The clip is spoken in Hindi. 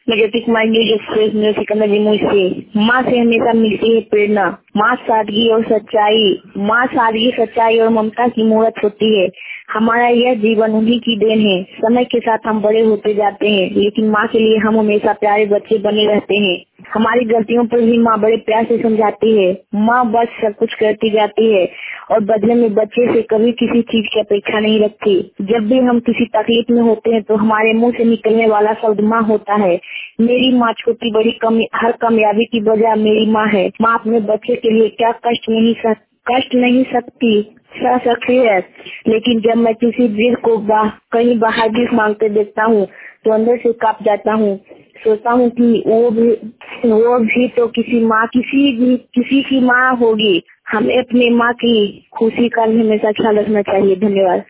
नेगेटिव माइंड एक्सप्रेस में सिकंदर जमुई से। माँ से हमेशा मिलती है प्रेरणा, माँ सादगी और सच्चाई, माँ सादगी सच्चाई और ममता की मूर्त होती है। हमारा यह जीवन उन्हीं की देन है। समय के साथ हम बड़े होते जाते हैं, लेकिन माँ के लिए हम हमेशा प्यारे बच्चे बने रहते हैं। हमारी गलतियों पर भी माँ बड़े प्यार से समझाती है। माँ बस सब कुछ करती जाती है और बदले में बच्चे से कभी किसी चीज की अपेक्षा नहीं रखती। जब भी हम किसी तकलीफ में होते हैं तो हमारे मुंह से निकलने वाला शब्द माँ होता है। मेरी माँ छोटी बड़ी हर कामयाबी की वजह मेरी माँ है। माँ अपने बच्चे के लिए क्या कष्ट नहीं सह सकती है, लेकिन जब मैं किसी वृद्ध को कहीं बाहर भीख मांगते देखता हूँ तो अंदर से कांप जाता हूँ। सोचता हूँ कि वो भी तो किसी की माँ होगी। हमें अपनी माँ की खुशी का हमेशा ख्याल रखना चाहिए। धन्यवाद।